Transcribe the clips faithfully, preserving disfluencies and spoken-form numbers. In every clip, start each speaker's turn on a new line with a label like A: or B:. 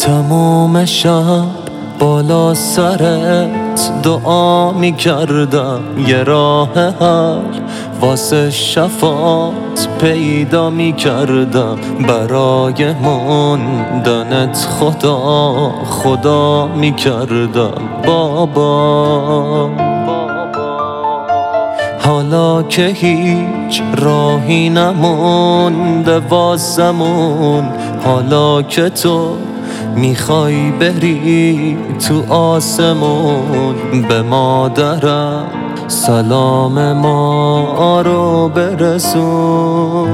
A: تمام شب بالا سرت دعا می کردم، یه راه حل واسه شفاعت پیدا می کردم. برای موندنت خدا خدا می کردم بابا. حالا که هیچ راهی نمونده واسمون، حالا که تو میخوای بری تو آسمون، به مادرم سلام ما رو برسون.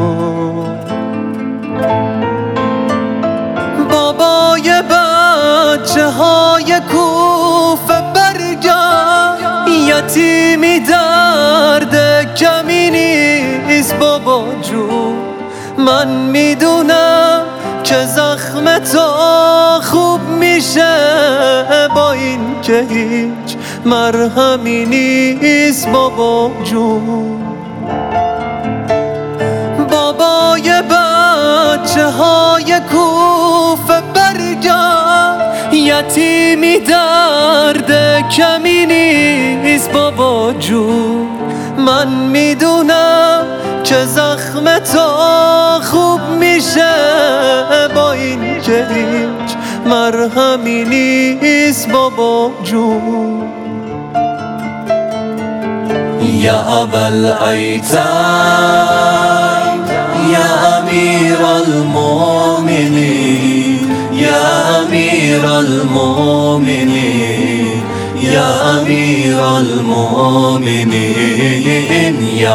A: بابای بچه های کوفه برگرد، یتیمی درد کمی نیست بابا جون. من میدونم که زخم تو خوب میشه با این که هیچ مرهمی نیست بابا جون. بابای بچه های کوفه برگرد، یتیمی درد کمی نیست بابا جون. من میدونم که زخم تو خوب میشه با این که هیچ مرهمی نیست بابا جون. یا ابوالایتام یا امیر المؤمنین یا امیر المؤمنین یا امیر المؤمنین یا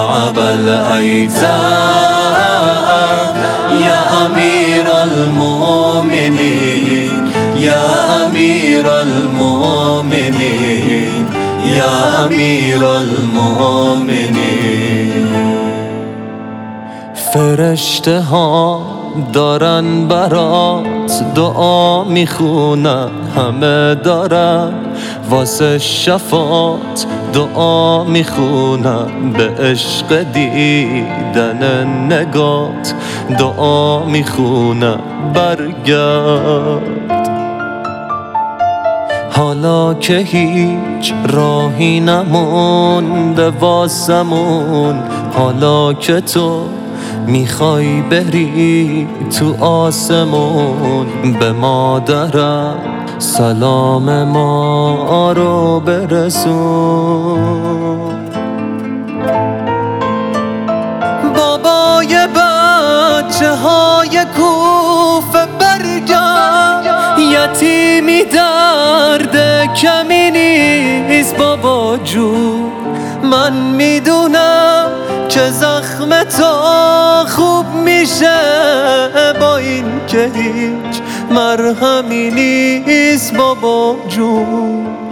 A: ابوالایتام یا امیر المؤمنین یا امیر المؤمنین یا امیر المؤمنین. فرشته ها دارن برات دعا میخونن، همه دارن واسه شفاعت دعا میخونن. به عشق دیدن نگات دعا میخونن برگرد. حالا که هیچ راهی نمونده واسمون، حالا که تو میخوای بری تو آسمون، به مادرم سلام ما رو برسون. بابای بچه های کوفه برگرد، یتیمی درد کمی نیست بابا جون. من میدونم که زخم تو خوب میشه با این که هیچ مرهمی نیست بابا جون.